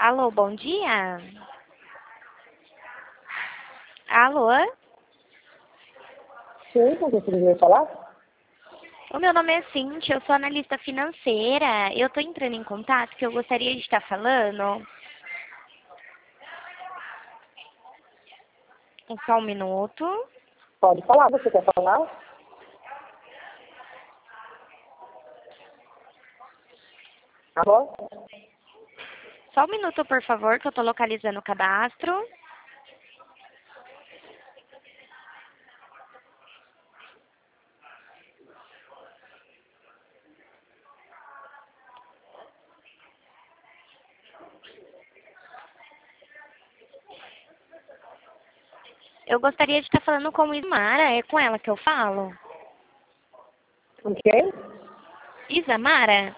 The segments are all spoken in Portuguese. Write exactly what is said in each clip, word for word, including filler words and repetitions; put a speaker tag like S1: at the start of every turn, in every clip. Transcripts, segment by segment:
S1: Alô, bom dia? Alô?
S2: Sim, com quem você deveria falar?
S1: O meu nome é Cintia, eu sou analista financeira. Eu estou entrando em contato que eu gostaria de estar falando. Só um minuto.
S2: Pode falar, você quer falar? Alô?
S1: Só um minuto, por favor, que eu estou localizando o cadastro. Eu gostaria de estar falando com a Isamara. É com ela que eu falo?
S2: Com quem?
S1: Isamara?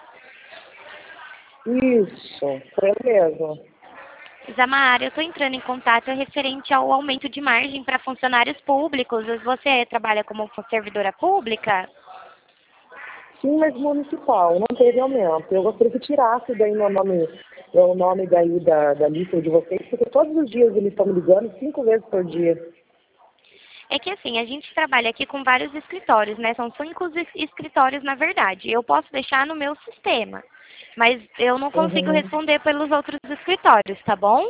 S2: Isso, foi ele mesmo.
S1: Isamara, eu estou entrando em contato referente ao aumento de margem para funcionários públicos. Você trabalha como servidora pública?
S2: Sim, mas municipal, não teve aumento. Eu gostaria que tirasse daí meu nome, o nome daí da, da lista de vocês, porque todos os dias eles estão me ligando cinco vezes por dia.
S1: É que assim, a gente trabalha aqui com vários escritórios, né? São cinco es- escritórios, na verdade. Eu posso deixar no meu sistema, mas eu não consigo
S2: Uhum.
S1: responder pelos outros escritórios, tá bom?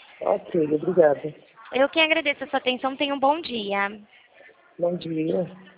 S2: Ok, obrigada.
S1: Eu que agradeço a sua atenção. Tenha um bom dia.
S2: Bom dia.